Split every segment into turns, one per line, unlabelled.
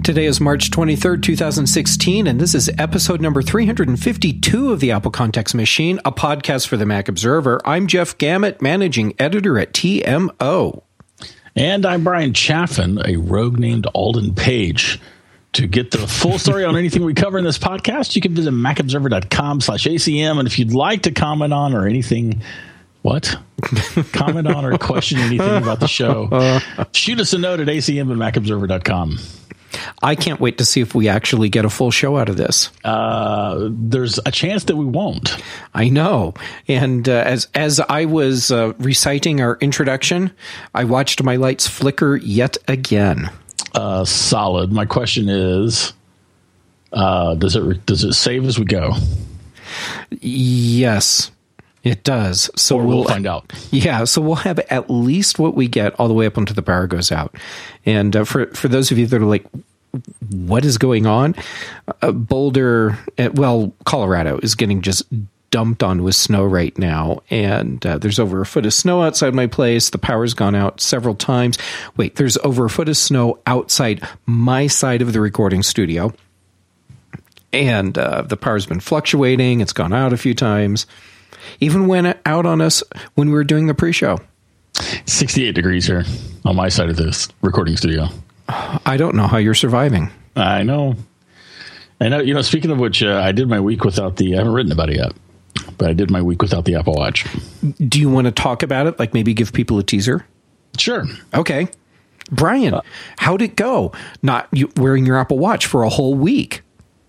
Today is March 23rd, 2016, and this is episode number 352 of the Apple Context Machine, a podcast for the Mac Observer. I'm Jeff Gamet, managing editor at TMO.
And I'm Brian Chaffin, a rogue named Alden Page. To get the full story on anything we cover in this podcast, you can visit macobserver.com/ACM. And if you'd like to comment on or anything... comment on or question anything about the show, shoot us a note at acm@macobserver.com.
I can't wait to see if we actually get a full show out of this.
There's a chance that we won't.
I know. And as I was reciting our introduction, I watched my lights flicker yet again.
Solid. My question is, does it save as we go?
Yes. It does. So
we'll find out.
Yeah. So we'll have at least what we get all the way up until the power goes out. And for those of you that are like, what is going on? Boulder, Colorado is getting just dumped on with snow right now. And there's over a foot of snow outside my place. The power's gone out several times. Wait, there's over a foot of snow outside my side of the recording studio. And the power's been fluctuating. It's gone out a few times. Even went out on us when we were doing the pre-show.
68 degrees here on my side of this recording studio.
I don't know how you're surviving.
I know. You know, speaking of which, I did my week without I haven't written about it yet, but I did my week without the Apple Watch.
Do you want to talk about it? Like maybe give people a teaser?
Sure.
Okay. Brian, how'd it go? Not wearing your Apple Watch for a whole week.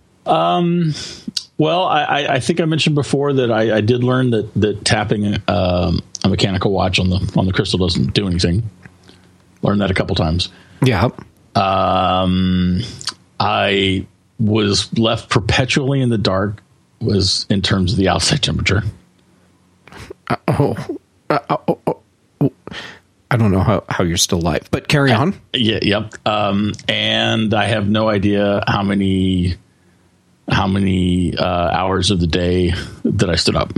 Well, I think I mentioned before that I did learn that tapping a mechanical watch on the crystal doesn't do anything. Learned that a couple times.
Yeah.
I was left perpetually in the dark in terms of the outside temperature.
I don't know how you're still alive, but carry on.
Yeah. Yep. And I have no idea how many hours of the day that I stood up.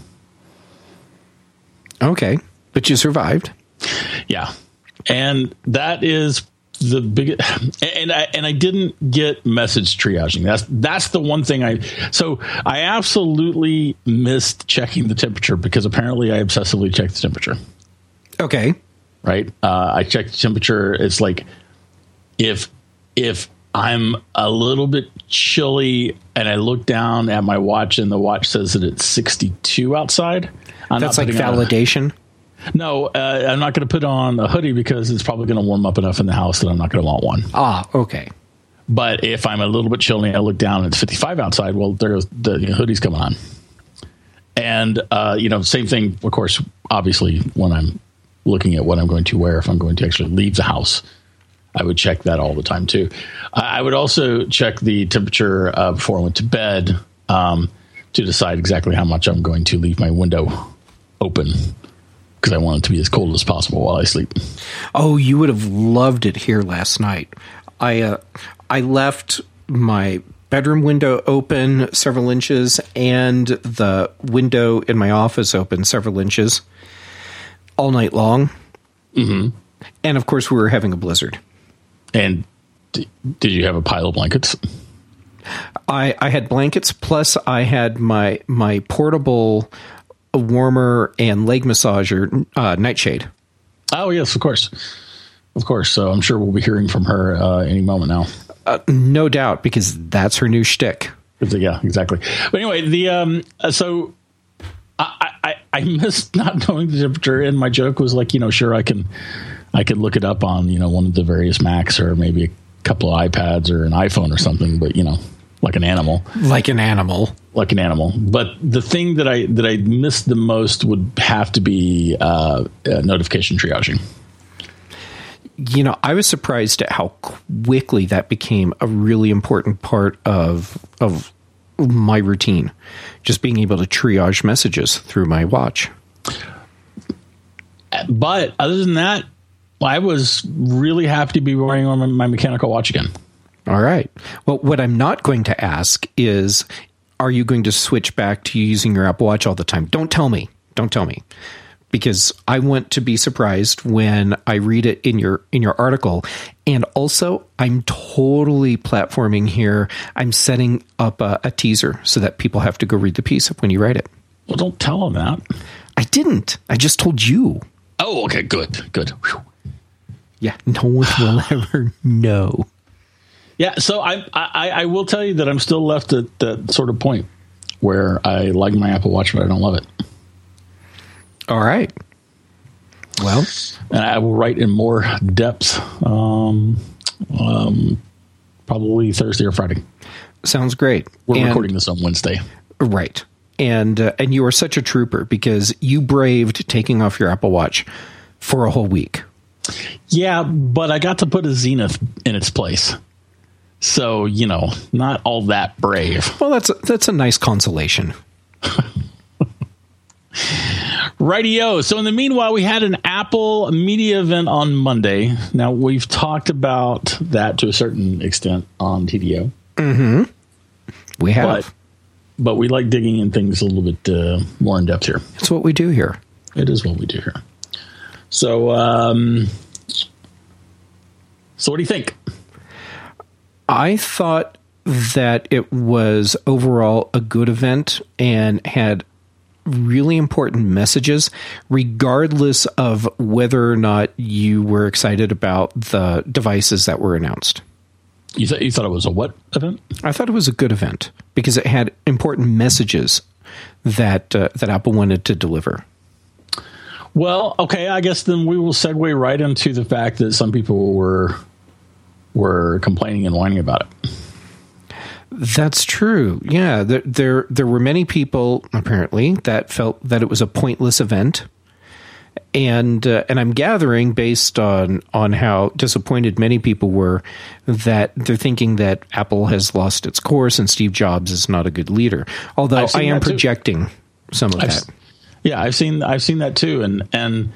Okay.
But you survived.
Yeah. And that is the biggest, and I didn't get message triaging. That's the one thing I absolutely missed checking the temperature because apparently I obsessively check the temperature.
Okay.
Right. I check the temperature. It's like if I'm a little bit chilly and I look down at my watch and the watch says that it's 62 outside.
That's like validation?
No, I'm not going to put on a hoodie because it's probably going to warm up enough in the house that I'm not going to want one.
Ah, okay.
But if I'm a little bit chilly and I look down and it's 55 outside, well, there goes the hoodie's coming on. And, same thing, of course, obviously, when I'm looking at what I'm going to wear, if I'm going to actually leave the house, I would check that all the time, too. I would also check the temperature before I went to bed to decide exactly how much I'm going to leave my window open because I want it to be as cold as possible while I sleep.
Oh, you would have loved it here last night. I left my bedroom window open several inches and the window in my office open several inches all night long.
Mm-hmm.
And, of course, we were having a blizzard.
And did you have a pile of blankets?
I had blankets, plus I had my portable warmer and leg massager nightshade.
Oh, yes, of course. Of course. So I'm sure we'll be hearing from her any moment now.
No doubt, because that's her new shtick.
Yeah, exactly. But anyway, so I missed not knowing the temperature, and my joke was like, sure, I can look it up on, one of the various Macs or maybe a couple of iPads or an iPhone or something, but, like an animal.
Like an animal.
But the thing that I missed the most would have to be notification triaging.
I was surprised at how quickly that became a really important part of my routine. Just being able to triage messages through my watch.
But other than that, I was really happy to be wearing my mechanical watch again.
All right. Well, what I'm not going to ask is, are you going to switch back to using your Apple Watch all the time? Don't tell me. because I want to be surprised when I read it in your article. And also, I'm totally platforming here. I'm setting up a teaser so that people have to go read the piece when you write it.
Well, don't tell them that.
I didn't. I just told you.
Oh, okay, good. Whew.
Yeah, no one will ever know.
Yeah, so I will tell you that I'm still left at that sort of point where I like my Apple Watch, but I don't love it.
All right. Well,
and I will write in more depth, probably Thursday or Friday.
Sounds great.
We're recording this on Wednesday,
right? And you are such a trooper because you braved taking off your Apple Watch for a whole week.
Yeah, but I got to put a Zenith in its place. So, not all that brave.
Well, that's a nice consolation.
Rightio. So in the meanwhile, we had an Apple media event on Monday. Now, we've talked about that to a certain extent on TDO.
Mm-hmm. We have.
But we like digging in things a little bit more in depth here.
It's what we do here.
It is what we do here. So, so what do you think?
I thought that it was overall a good event and had really important messages, regardless of whether or not you were excited about the devices that were announced.
You thought it was a what event?
I thought it was a good event because it had important messages that Apple wanted to deliver.
Well, okay, I guess then we will segue right into the fact that some people were complaining and whining about it.
That's true. Yeah, there were many people apparently that felt that it was a pointless event, and I'm gathering based on how disappointed many people were that they're thinking that Apple has lost its course and Steve Jobs is not a good leader. Although I am projecting some of that.
Yeah, I've seen that too, and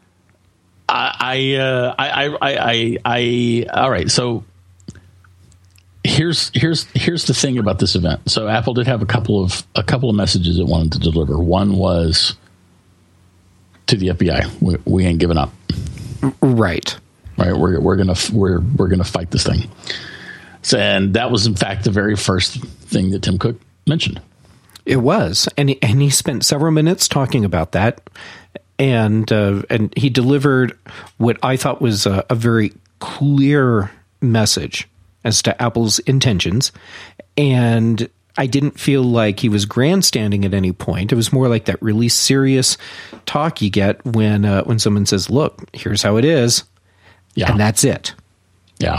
I all right. So here's the thing about this event. So Apple did have a couple of messages it wanted to deliver. One was to the FBI, we ain't giving up.
Right.
We're gonna fight this thing. So, and that was in fact the very first thing that Tim Cook mentioned.
It was, and he spent several minutes talking about that, and he delivered what I thought was a very clear message as to Apple's intentions, and I didn't feel like he was grandstanding at any point. It was more like that really serious talk you get when someone says, "Look, here's how it is," and that's it.
Yeah.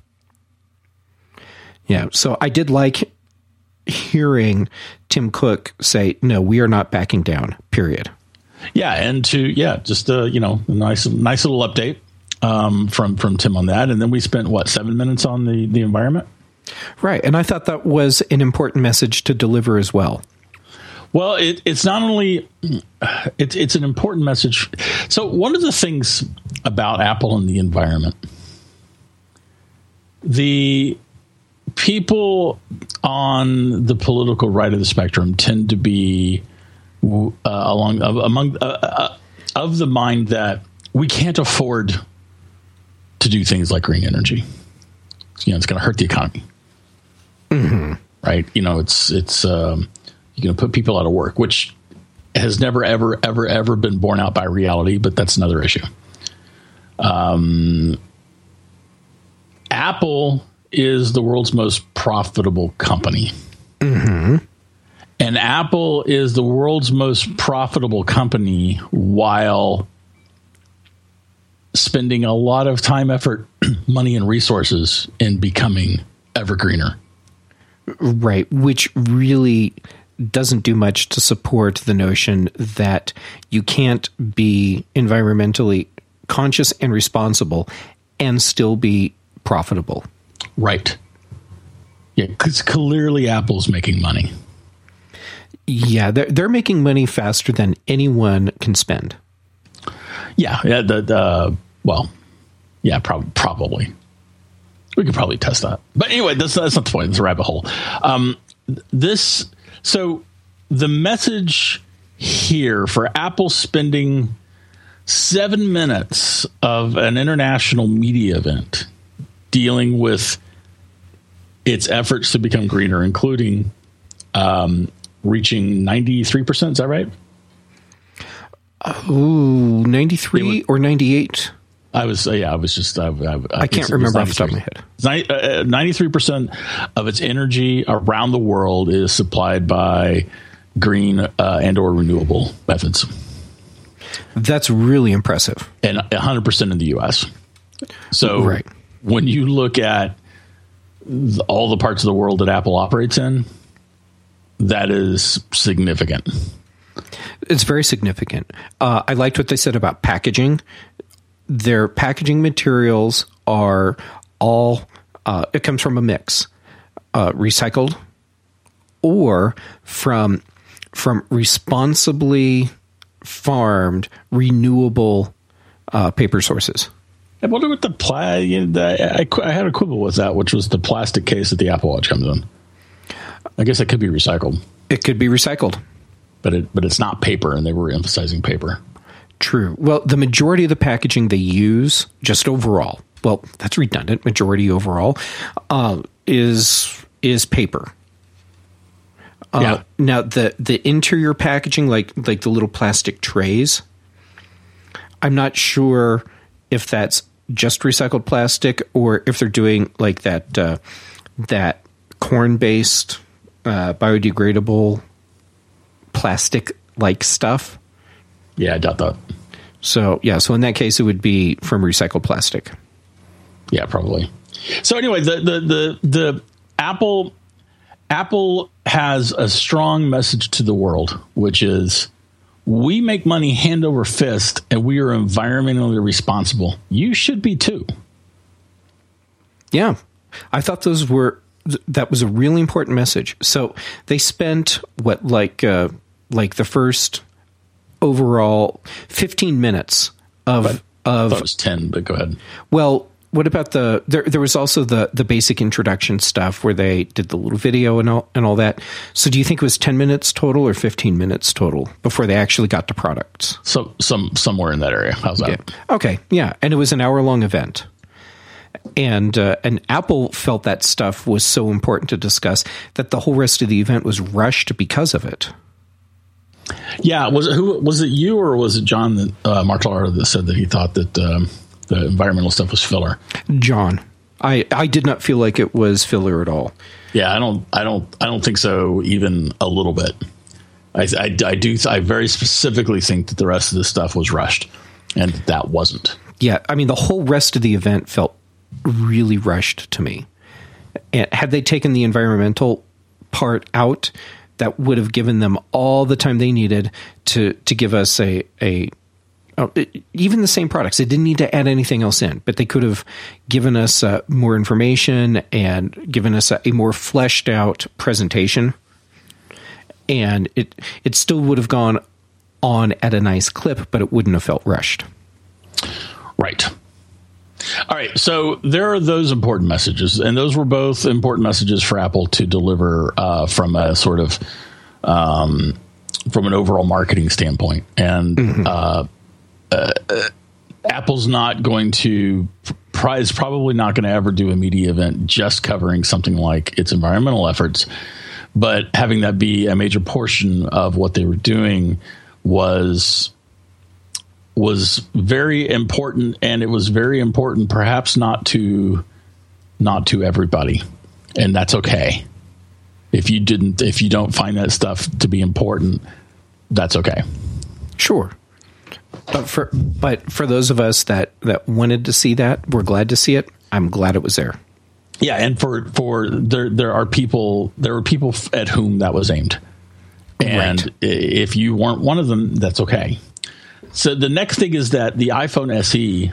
So I did like hearing Tim Cook say, "No, we are not backing down." Period.
Yeah, and just a nice little update from Tim on that, and then we spent 7 minutes on the environment.
Right, and I thought that was an important message to deliver as well.
Well, it's not only it's an important message. So one of the things about Apple and the environment, the people on the political right of the spectrum tend to be of the mind that we can't afford to do things like green energy. It's going to hurt the economy.
Mm-hmm.
Right? It's you're going to put people out of work, which has never, ever, ever, ever been borne out by reality, but that's another issue. Apple is the world's most profitable company.
Mm-hmm.
And Apple is the world's most profitable company while spending a lot of time, effort, money, and resources in becoming ever greener.
Right, which really doesn't do much to support the notion that you can't be environmentally conscious and responsible and still be profitable.
Right. Yeah, because clearly Apple's making money.
Yeah, they're making money faster than anyone can spend.
Yeah, probably. We could probably test that. But anyway, that's not the point. It's a rabbit hole. So the message here for Apple spending 7 minutes of an international media event dealing with its efforts to become greener, including reaching 93%. Is that right?
Ooh, 93 or 98?
I
can't remember off the top of my head.
93% of its energy around the world is supplied by green and or renewable methods.
That's really impressive.
And 100% in the U.S. So
right.
When you look at all the parts of the world that Apple operates in, that is significant.
It's very significant. I liked what they said about packaging. Their packaging materials are all, it comes from a mix, recycled or from responsibly farmed, renewable paper sources.
I wonder what I had a quibble with that, which was the plastic case that the Apple Watch comes in. I guess it could be recycled.
It could be recycled.
But it's not paper, and they were emphasizing paper.
True. Well, the majority of the packaging they use, just overall, well, that's redundant, majority overall, is paper.
Yeah.
Now, the interior packaging, like the little plastic trays, I'm not sure if that's just recycled plastic or if they're doing like that corn-based biodegradable plastic-like stuff.
Yeah, I doubt that.
So in that case, it would be from recycled plastic.
Yeah, probably. So anyway, the Apple has a strong message to the world, which is we make money hand over fist and we are environmentally responsible. You should be too.
Yeah. I thought that was a really important message. So they spent like the first overall 15 minutes of
I thought it was 10, but go ahead.
Well, what about there was also the basic introduction stuff where they did the little video and all that. So do you think it was 10 minutes total or 15 minutes total before they actually got to products?
So somewhere in that area. How's that?
Yeah. Okay. Yeah. And it was an hour-long event. And Apple felt that stuff was so important to discuss that the whole rest of the event was rushed because of it.
Yeah. Was it you or was it John Martellaro that said that he thought that the environmental stuff was filler? John.
I did not feel like it was filler at all.
Yeah, I don't think so even a little bit. I very specifically think that the rest of the stuff was rushed and that wasn't.
Yeah, I mean the whole rest of the event felt really rushed to me. And had they taken the environmental part out, that would have given them all the time they needed to give us even the same products. They didn't need to add anything else in, but they could have given us more information and given us a more fleshed out presentation. And it still would have gone on at a nice clip, but it wouldn't have felt rushed.
Right. All right. So there are those important messages, and those were both important messages for Apple to deliver from a sort of from an overall marketing standpoint. And Apple's not going to is probably not going to ever do a media event just covering something like its environmental efforts, but having that be a major portion of what they were doing was very important, and it was very important perhaps not to everybody, and that's okay. If you don't find that stuff to be important, that's okay.
Sure. But for those of us that wanted to see that, we're glad to see it. I'm glad it was there.
Yeah, and there were people at whom that was aimed. And right. If you weren't one of them, that's okay. So the next thing is that the iPhone SE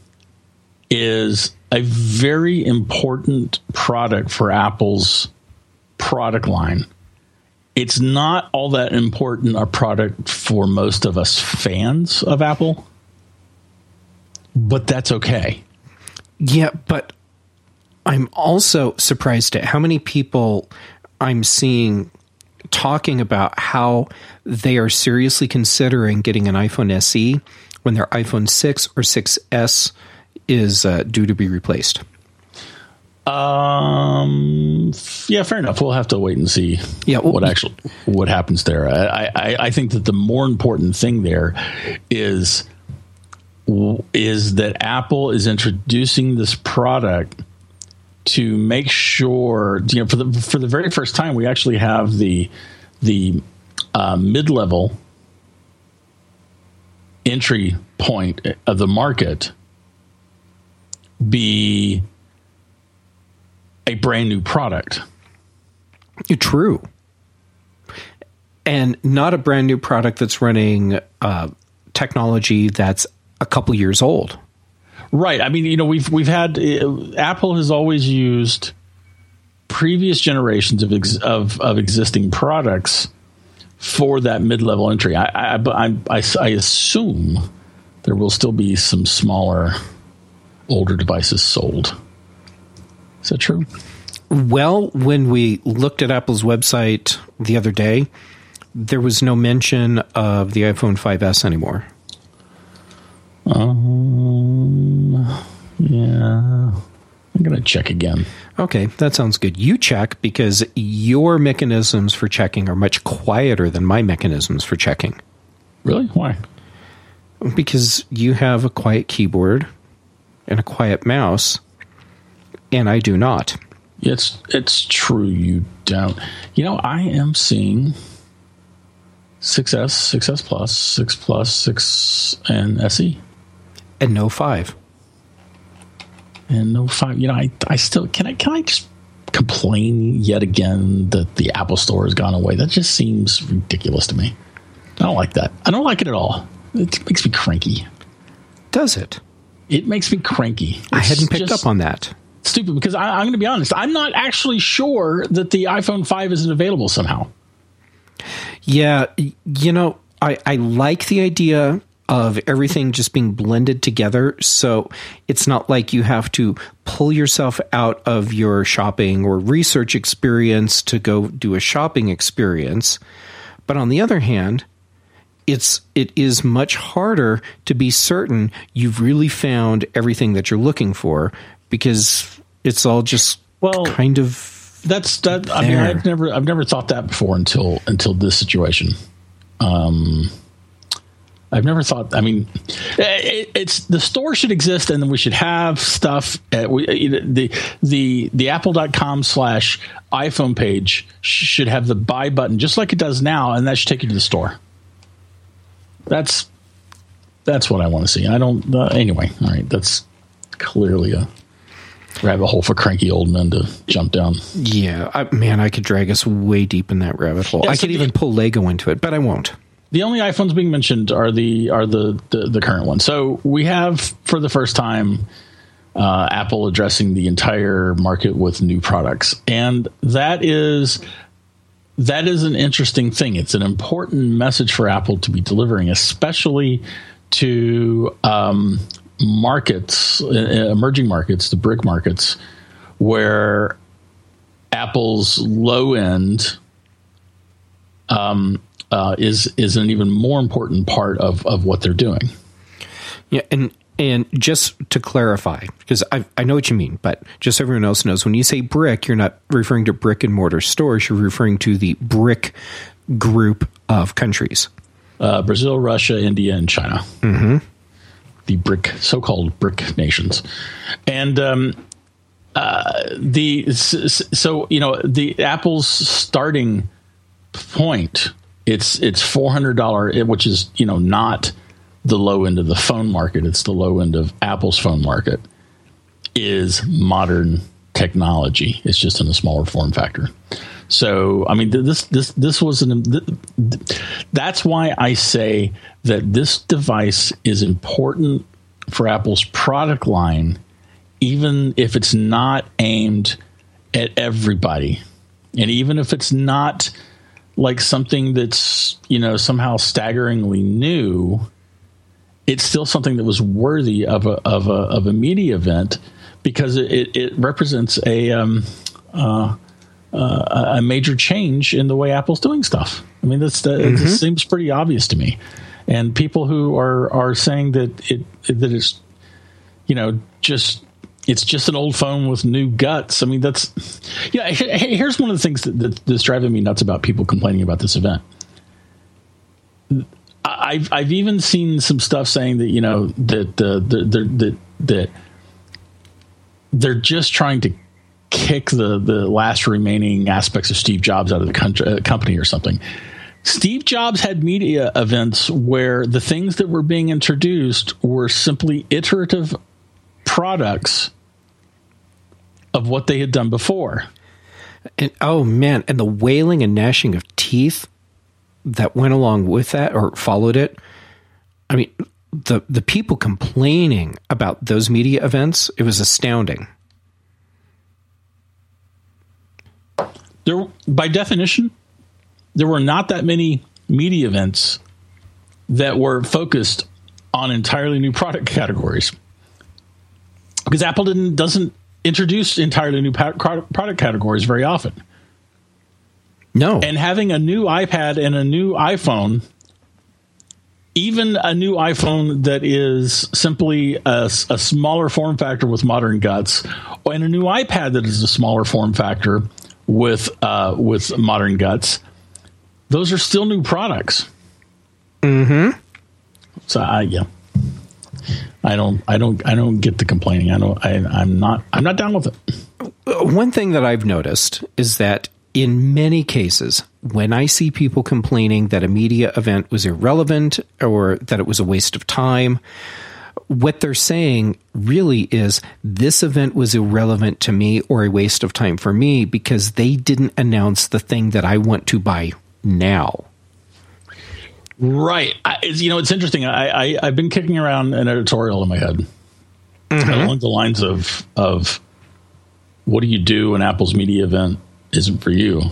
is a very important product for Apple's product line. It's not all that important a product for most of us fans of Apple, but that's okay.
Yeah, but I'm also surprised at how many people I'm seeing talking about how they are seriously considering getting an iPhone SE when their iPhone 6 or 6S is due to be replaced?
Yeah, fair enough. We'll have to wait and see what happens there. I think that the more important thing there is that Apple is introducing this product to make sure, for the very first time, we actually have the mid-level entry point of the market be a brand new product.
True. And not a brand new product that's running technology that's a couple years old.
Right. I mean, we've had Apple has always used previous generations of existing products for that mid-level entry. I assume there will still be some smaller, older devices sold. Is that true?
Well, when we looked at Apple's website the other day, there was no mention of the iPhone 5S anymore.
Yeah. I'm going to check again.
Okay, that sounds good. You check, because your mechanisms for checking are much quieter than my mechanisms for checking.
Really? Why?
Because you have a quiet keyboard and a quiet mouse, and I do not.
It's true you don't. I am seeing 6S, 6S Plus, 6 Plus, 6, and SE.
And no 5.
And no 5. I still... Can I just complain yet again that the Apple Store has gone away? That just seems ridiculous to me. I don't like that. I don't like it at all. It makes me cranky.
Does it?
It makes me cranky.
I hadn't picked up on that.
Stupid, because I'm going to be honest. I'm not actually sure that the iPhone 5 isn't available somehow.
Yeah, I like the idea of everything just being blended together, so it's not like you have to pull yourself out of your shopping or research experience to go do a shopping experience. But on the other hand, it is much harder to be certain you've really found everything that you're looking for, because it's all just kind of
that. I mean, I've never thought that before until this situation. I've never thought. I mean, it's the store should exist, and then we should have stuff. The Apple.com/iPhone page should have the buy button just like it does now, and that should take you to the store. That's what I want to see. I don't. Anyway, all right. That's clearly a rabbit hole for cranky old men to jump down.
Yeah, I could drag us way deep in that rabbit hole. I could even pull Lego into it, but I won't.
The only iPhones being mentioned are the current ones. So we have, for the first time, Apple addressing the entire market with new products, and that is an interesting thing. It's an important message for Apple to be delivering, especially to markets, emerging markets, the BRIC markets, where Apple's low end is an even more important part of what they're doing.
Yeah, and just to clarify, because I know what you mean, but just so everyone else knows, when you say BRIC, you're not referring to brick and mortar stores. You're referring to the BRIC group of countries.
Brazil, Russia, India, and China.
Mm-hmm.
The BRIC, so-called BRIC nations. And the Apple's starting point, it's $400, which is not the low end of the phone market. It's the low end of Apple's phone market. Is modern technology. It's just in a smaller form factor. So, I mean, this was that's why I say that this device is important for Apple's product line, even if it's not aimed at everybody, and even if it's not like something that's somehow staggeringly new. It's still something that was worthy of a media event, because it represents a major change in the way Apple's doing stuff. I mean, it seems pretty obvious to me. and people who are saying that it's, it's just an old phone with new guts. I mean, here's one of the things that's driving me nuts about people complaining about this event. I've even seen some stuff saying that that they're just trying to kick the last remaining aspects of Steve Jobs out of the company or something. Steve Jobs had media events where the things that were being introduced were simply iterative products of what they had done before.
And oh man, and the wailing and gnashing of teeth that went along with that or followed it. I mean, the people complaining about those media events, it was astounding.
By definition, there were not that many media events that were focused on entirely new product categories, because Apple doesn't introduce entirely new product categories very often.
No.
And having a new iPad and a new iPhone, even a new iPhone that is simply a smaller form factor with modern guts, and a new iPad that is a smaller form factor with modern guts, those are still new products.
Mm-hmm.
So I don't get the complaining. I'm not down with it.
One thing that I've noticed is that in many cases, when I see people complaining that a media event was irrelevant or that it was a waste of time, what they're saying really is this event was irrelevant to me or a waste of time for me because they didn't announce the thing that I want to buy now.
Right. It's interesting. I've been kicking around an editorial in my head along the lines of what do you do when Apple's media event isn't for you?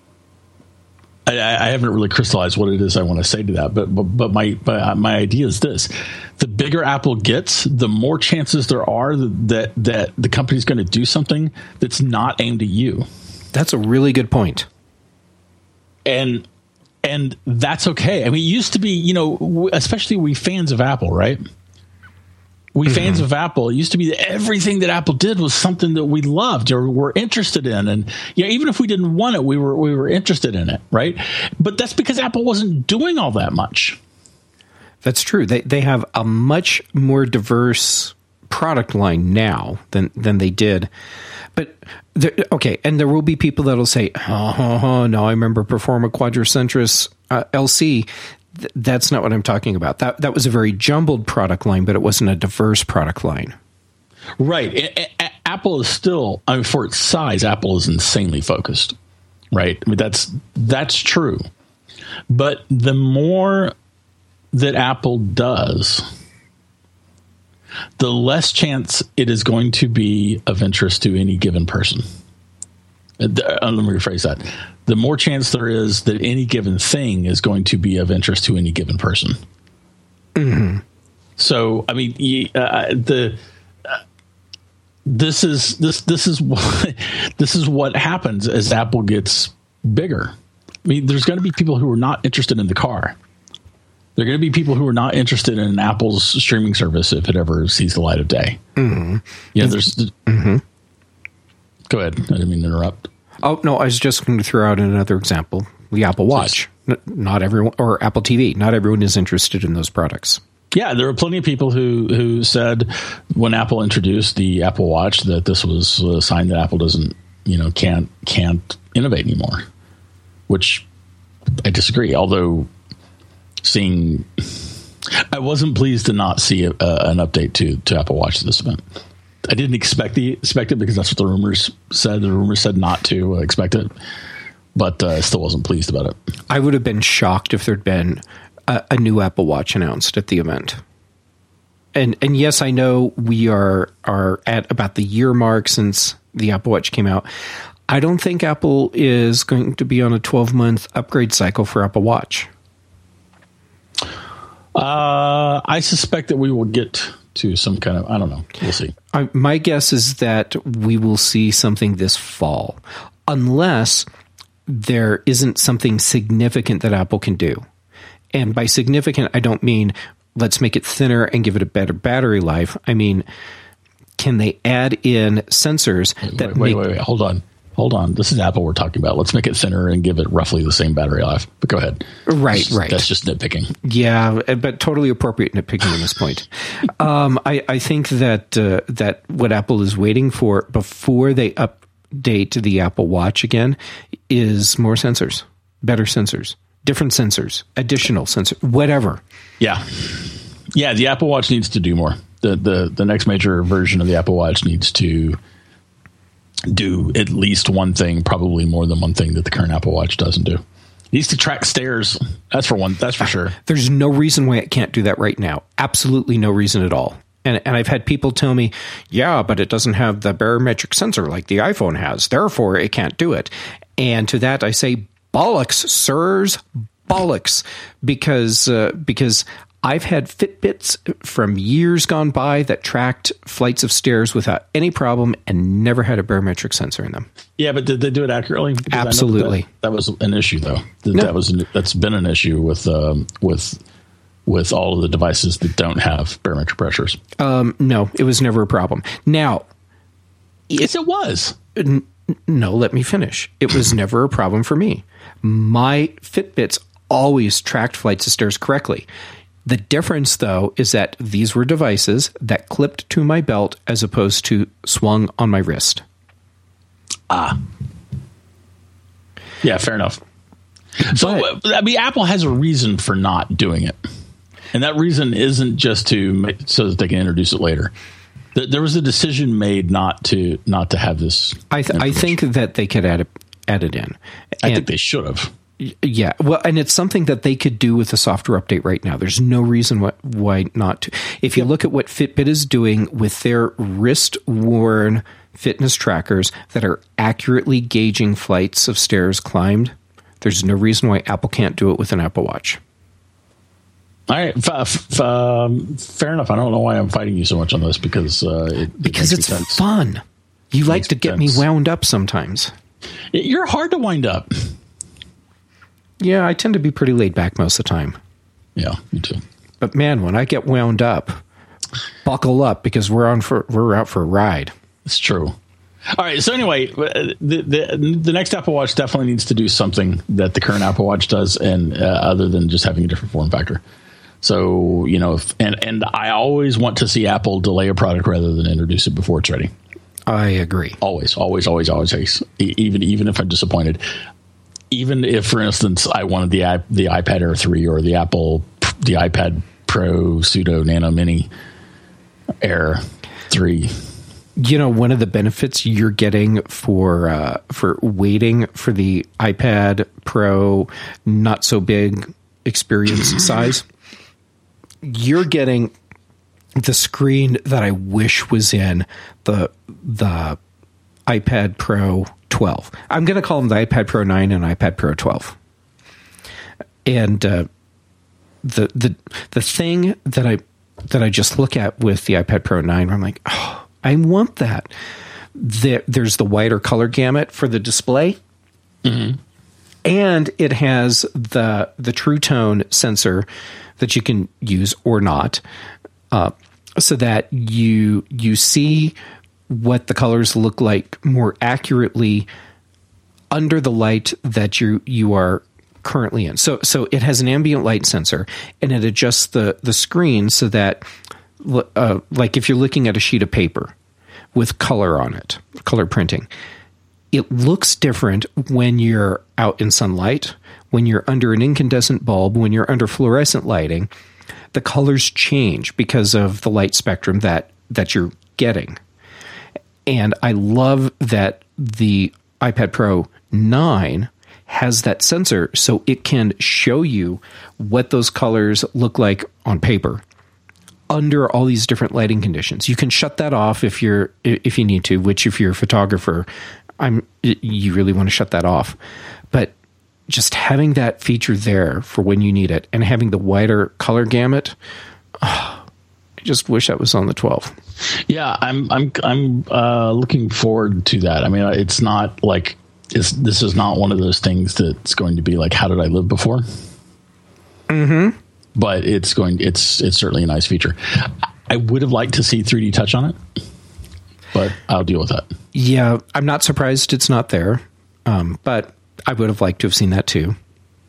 I haven't really crystallized what it is I want to say to that, but my idea is this: the bigger Apple gets, the more chances there are that the company's going to do something that's not aimed at you.
That's a really good point.
And that's okay. I mean, it used to be, especially we fans of Apple, right? We fans of Apple, it used to be that everything that Apple did was something that we loved or were interested in. And even if we didn't want it, we were interested in it, right? But that's because Apple wasn't doing all that much.
That's true. They have a much more diverse product line now than they did. But okay, and there will be people that'll say, no, I remember Performa Quadrocentris LC. That's not what I'm talking about. That was a very jumbled product line, but it wasn't a diverse product line.
Right. Apple is still, for its size, Apple is insanely focused, right? I mean, that's true. But the more that Apple does, the less chance it is going to be of interest to any given person. Let me rephrase that. The more chance there is that any given thing is going to be of interest to any given person.
Mm-hmm.
So, I mean, this is what happens as Apple gets bigger. I mean, there's going to be people who are not interested in the car. There are going to be people who are not interested in Apple's streaming service if it ever sees the light of day.
Mm-hmm.
There's. Mm-hmm. Go ahead. I didn't mean to interrupt.
Oh, no, I was just going to throw out another example. The Apple Watch. Not everyone, or Apple TV. Not everyone is interested in those products.
Yeah, there are plenty of people who said when Apple introduced the Apple Watch that this was a sign that Apple can't innovate anymore, which I disagree. Although I wasn't pleased to not see an update to Apple Watch at this event. I didn't expect it because that's what the rumors said. The rumors said not to expect it, but I still wasn't pleased about it.
I would have been shocked if there'd been a new Apple Watch announced at the event. And yes, I know we are at about the year mark since the Apple Watch came out. I don't think Apple is going to be on a 12-month upgrade cycle for Apple Watch.
I suspect that we will get to some kind of, I don't know. We'll see.
My guess is that we will see something this fall, unless there isn't something significant that Apple can do. And by significant, I don't mean let's make it thinner and give it a better battery life. I mean, can they add in sensors that
wait, hold on. This is Apple we're talking about. Let's make it thinner and give it roughly the same battery life. But go ahead.
Right.
That's just nitpicking.
Yeah, but totally appropriate nitpicking at this point. I think that what Apple is waiting for before they update the Apple Watch again is more sensors, better sensors, different sensors, additional sensors, whatever.
Yeah, the Apple Watch needs to do more. The next major version of the Apple Watch needs to do at least one thing, probably more than one thing that the current Apple Watch doesn't do. It needs to track stairs. That's for sure. There's
no reason why it can't do that right now. Absolutely no reason at all. And I've had people tell me, yeah, but it doesn't have the barometric sensor like the iPhone has. Therefore, it can't do it. And to that, I say, bollocks, sirs, bollocks, because I've had Fitbits from years gone by that tracked flights of stairs without any problem and never had a barometric sensor in them.
Yeah, but did they do it accurately? Because
absolutely.
That was an issue, though. That's been an issue with all of the devices that don't have barometric pressures.
No, it was never a problem. Now,
yes, it was.
No, let me finish. It was never a problem for me. My Fitbits always tracked flights of stairs correctly. The difference, though, is that these were devices that clipped to my belt as opposed to swung on my wrist.
Yeah, fair enough. So, Apple has a reason for not doing it. And that reason isn't just so that they can introduce it later. There was a decision made not to have this.
I think that they could add it in.
I think they should have.
Yeah, well, and it's something that they could do with a software update right now. There's no reason why not to. If you look at what Fitbit is doing with their wrist-worn fitness trackers that are accurately gauging flights of stairs climbed, there's no reason why Apple can't do it with an Apple Watch.
All right, fair enough. I don't know why I'm fighting you so much on this because
it's fun. You like to get me wound up sometimes.
You're hard to wind up.
Yeah, I tend to be pretty laid back most of the time.
Yeah, me too.
But man, when I get wound up, buckle up because we're out for a ride.
It's true. All right. So anyway, the next Apple Watch definitely needs to do something that the current Apple Watch does, and other than just having a different form factor. So and I always want to see Apple delay a product rather than introduce it before it's ready.
I agree.
Always. Even if I'm disappointed. Even if, for instance, I wanted the iPad Air 3 or the iPad Pro Pseudo Nano Mini Air 3.
One of the benefits you're getting for waiting for the iPad Pro not so big experience size, you're getting the screen that I wish was in the iPad Pro 12. I'm going to call them the iPad Pro 9 and iPad Pro 12. And the thing that I just look at with the iPad Pro 9, where I'm like, oh, I want that. There's the wider color gamut for the display, and it has the True Tone sensor that you can use or not, so that you see what the colors look like more accurately under the light that you are currently in. So it has an ambient light sensor, and it adjusts the screen so that, like if you're looking at a sheet of paper with color on it, color printing, it looks different when you're out in sunlight, when you're under an incandescent bulb, when you're under fluorescent lighting. The colors change because of the light spectrum that you're getting. And I love that the iPad Pro 9 has that sensor, so it can show you what those colors look like on paper under all these different lighting conditions. You can shut that off if you need to, which if you're a photographer, you really want to shut that off. But just having that feature there for when you need it and having the wider color gamut, I just wish that was on the 12.
Yeah, I'm looking forward to that. I mean, it's not like this is not one of those things that's going to be like, how did I live before? Mm-hmm. But it's certainly a nice feature. I would have liked to see 3D Touch on it, but I'll deal with that.
Yeah, I'm not surprised it's not there, but I would have liked to have seen that too.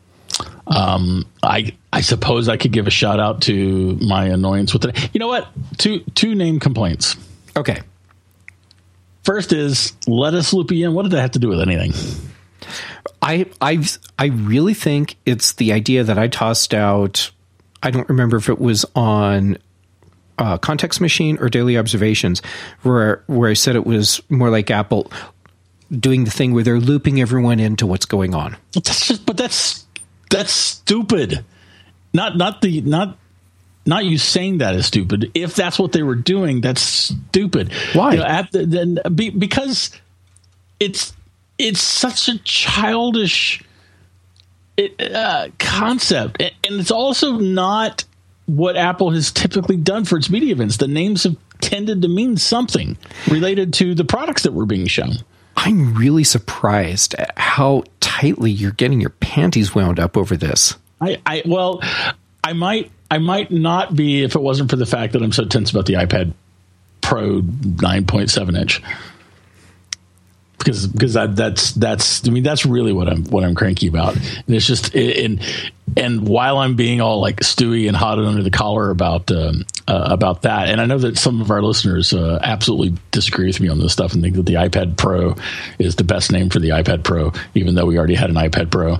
I suppose I could give a shout out to my annoyance with it. You know what? Two name complaints.
Okay.
First is lettuce loopy. What did that have to do with anything?
I really think it's the idea that I tossed out. I don't remember if it was on Context Machine or Daily Observations, where I said it was more like Apple doing the thing where they're looping everyone into what's going on.
That's stupid. Not you saying that is stupid. If that's what they were doing, that's stupid.
Why?
Because it's such a childish concept, and it's also not what Apple has typically done for its media events. The names have tended to mean something related to the products that were being shown.
I'm really surprised at how tightly you're getting your panties wound up over this.
I might not be if it wasn't for the fact that I'm so tense about the iPad Pro 9.7 inch. Because that's really what I'm cranky about. And it's just and while I'm being all like stewy and hot under the collar about that, and I know that some of our listeners absolutely disagree with me on this stuff and think that the iPad Pro is the best name for the iPad Pro, even though we already had an iPad Pro.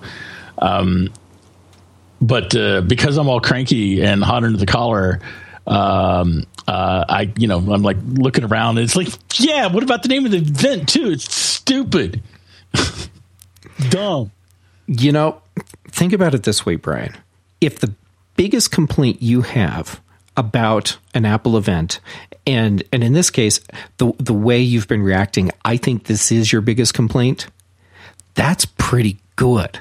But because I'm all cranky and hot under the collar, I'm like looking around and it's like, yeah, what about the name of the event too? It's stupid. Dumb.
Think about it this way, Brian. If the biggest complaint you have about an Apple event, and in this case, the way you've been reacting, I think this is your biggest complaint, that's pretty good.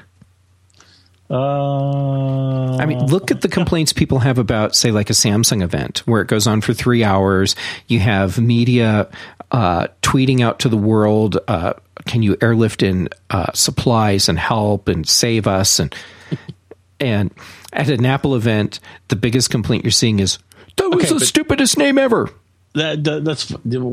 I mean, look at the complaints people have about, say, like a Samsung event where it goes on for 3 hours. You have media tweeting out to the world, can you airlift in supplies and help and save us? And at an Apple event, the biggest complaint you're seeing is, that was the stupidest name ever.
That's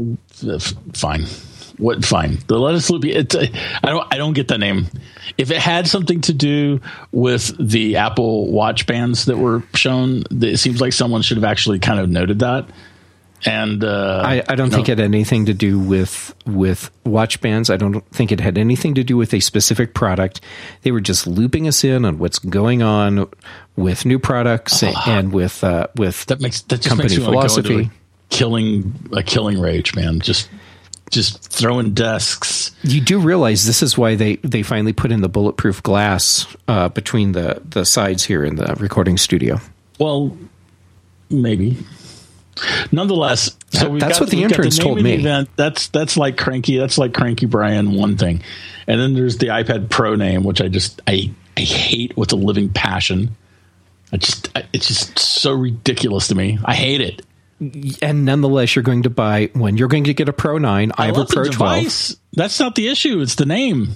fine. What? Fine. The lettuce loopy. I don't get that name. If it had something to do with the Apple Watch bands that were shown, it seems like someone should have actually kind of noted that. And
I don't think it had anything to do with watch bands. I don't think it had anything to do with a specific product. They were just looping us in on what's going on with new products and with
that just
company
makes me
philosophy.
Want to go into a killing rage, man. Just throwing desks.
You do realize this is why they finally put in the bulletproof glass between the sides here in the recording studio.
Well, maybe. Nonetheless, so
that's what the interns told me.
Event. That's like cranky. That's like cranky Brian. One thing, and then there's the iPad Pro name, which I hate with a living passion. It's just so ridiculous to me. I hate it.
And nonetheless, you're going to buy one. You're going to get a Pro 9. I have a Pro 12.
That's not the issue. It's the name.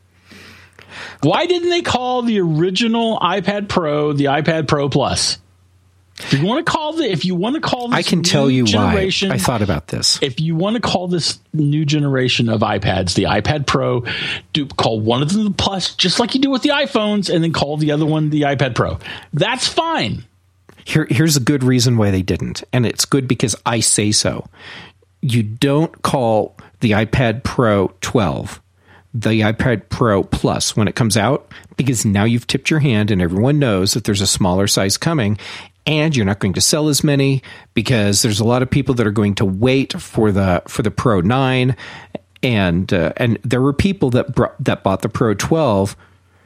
Why didn't they call the original iPad Pro the iPad Pro Plus? If you want to call this,
I can tell you why. I thought about this.
If you want to call this new generation of iPads the iPad Pro, call one of them the Plus, just like you do with the iPhones, and then call the other one the iPad Pro. That's fine.
Here's a good reason why they didn't, and it's good because I say so. You don't call the iPad Pro 12 the iPad Pro Plus when it comes out, because now you've tipped your hand and everyone knows that there's a smaller size coming, and you're not going to sell as many because there's a lot of people that are going to wait for the Pro 9, and there were people that bought the Pro 12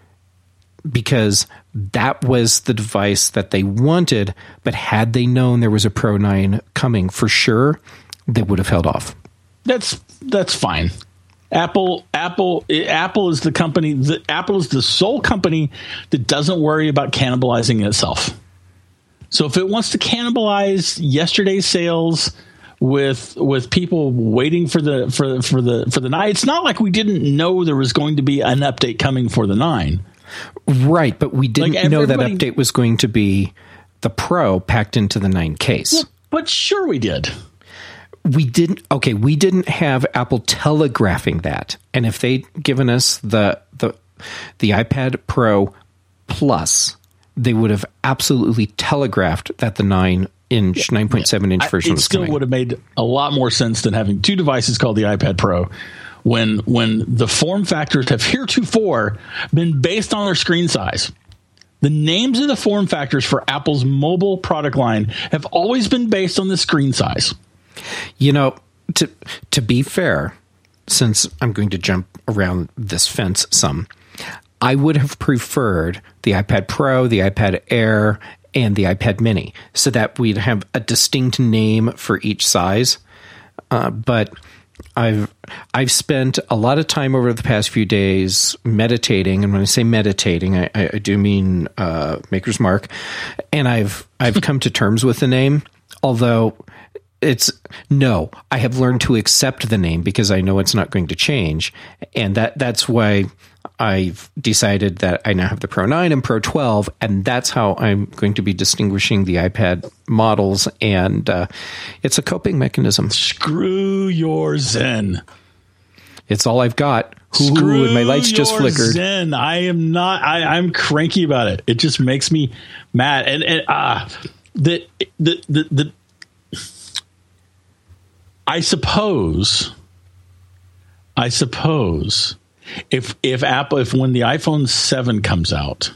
because that was the device that they wanted, but had they known there was a Pro 9 coming for sure, they would have held off.
That's fine. Apple is the company. Apple is the sole company that doesn't worry about cannibalizing itself. So if it wants to cannibalize yesterday's sales with people waiting for the 9, it's not like we didn't know there was going to be an update coming for the 9.
Right, but we didn't know that update was going to be the Pro packed into the 9 case.
Well, but sure we did.
We didn't have Apple telegraphing that. And if they'd given us the iPad Pro Plus, they would have absolutely telegraphed that the 9.7-inch version was coming.
It still would have made a lot more sense than having two devices called the iPad Pro when the form factors have heretofore been based on their screen size. The names of the form factors for Apple's mobile product line have always been based on the screen size.
You know, to be fair, since I'm going to jump around this fence some, I would have preferred the iPad Pro, the iPad Air, and the iPad Mini, so that we'd have a distinct name for each size. But I've spent a lot of time over the past few days meditating, and when I say meditating, I do mean Maker's Mark, and I've come to terms with the name, although I have learned to accept the name because I know it's not going to change, and that's why I've decided that I now have the Pro 9 and Pro 12, and that's how I'm going to be distinguishing the iPad models, and it's a coping mechanism.
Screw your Zen.
It's all I've got.
Screw
and my lights just flickered.
Zen. I am not. I'm cranky about it. It just makes me mad. And I suppose if when the iPhone 7 comes out,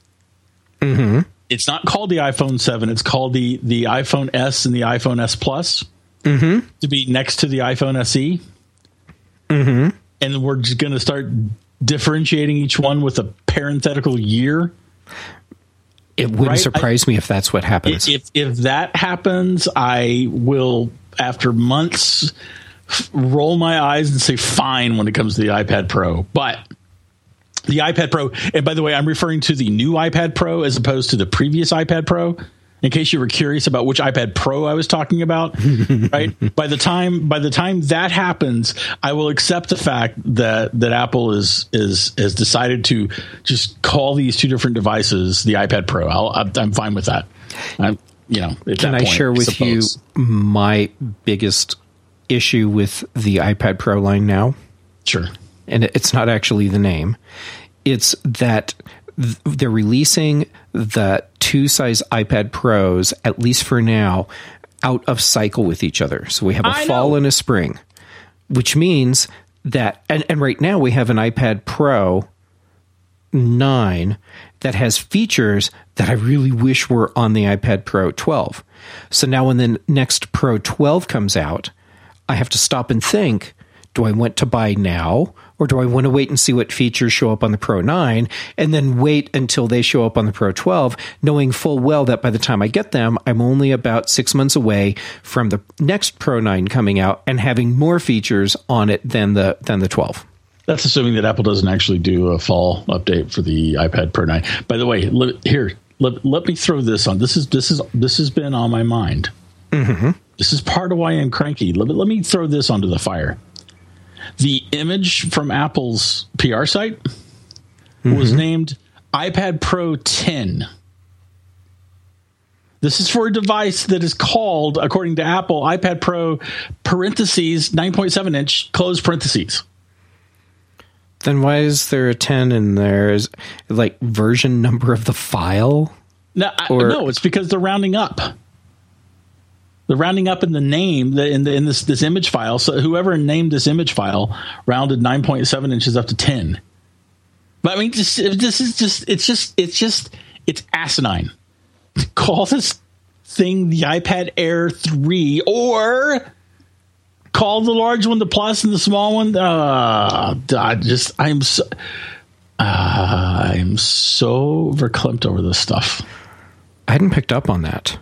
it's not called the iPhone 7. It's called the iPhone S and the iPhone S Plus to be next to the iPhone SE. And we're just going to start differentiating each one with a parenthetical year.
It wouldn't surprise me if that's what happens.
If that happens, I will, after months, roll my eyes and say fine when it comes to the iPad Pro. But the iPad Pro, and by the way, I'm referring to the new iPad Pro as opposed to the previous iPad Pro, in case you were curious about which iPad Pro I was talking about. Right? By the time that happens, I will accept the fact that Apple has decided to just call these two different devices the iPad Pro. I'm fine with that. Can I share with you
my biggest issue with the iPad Pro line now?
Sure.
And it's not actually the name. It's that they're releasing the two-size iPad Pros, at least for now, out of cycle with each other. So we have a fall and a spring, which means that, and right now we have an iPad Pro 9 that has features that I really wish were on the iPad Pro 12. So now when the next Pro 12 comes out, I have to stop and think, do I want to buy now, or do I want to wait and see what features show up on the Pro 9 and then wait until they show up on the Pro 12, knowing full well that by the time I get them, I'm only about 6 months away from the next Pro 9 coming out and having more features on it than the 12.
That's assuming that Apple doesn't actually do a fall update for the iPad Pro 9. By the way, let me throw this on. This has been on my mind. This is part of why I'm cranky. Let me throw this onto the fire. The image from Apple's PR site was named iPad Pro 10. This is for a device that is called, according to Apple, iPad Pro parentheses 9.7 inch close parentheses.
Then why is there a 10 in there? Is like version number of the file?
No, it's because they're rounding up. They're rounding up in the name in this image file. So whoever named this image file rounded 9.7 inches up to 10. But I mean, it's asinine. Call this thing the iPad Air 3 or call the large one the Plus and the small one. I'm so verklempt over this stuff.
I hadn't picked up on that.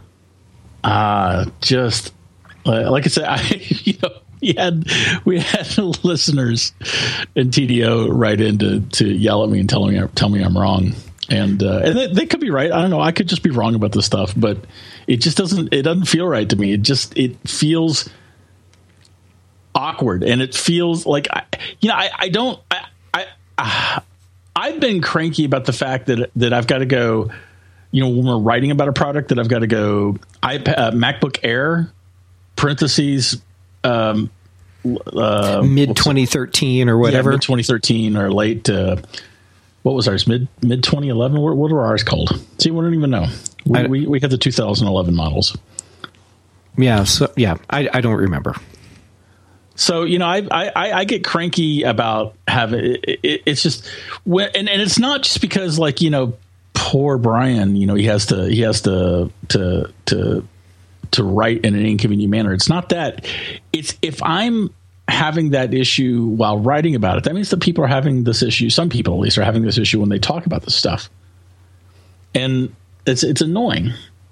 Just like I said, we had listeners in TDO write in to yell at me and tell me I'm wrong, and they could be right. I don't know. I could just be wrong about this stuff, but it just doesn't feel right to me. It feels I I've been cranky about the fact that I've got to go, when we're writing about a product, that I've got to go MacBook Air, parentheses,
mid 2013 or whatever.
Mid 2013 or late, what was ours? Mid 2011? What were ours called? See, we don't even know. We had the 2011 models.
Yeah. So I don't remember.
So, I get cranky about having it's just and it's not just because poor Brian, he has to write in an inconvenient manner. It's not that. It's if I'm having that issue while writing about it, that means that people are having this issue. Some people at least are having this issue when they talk about this stuff. And it's annoying.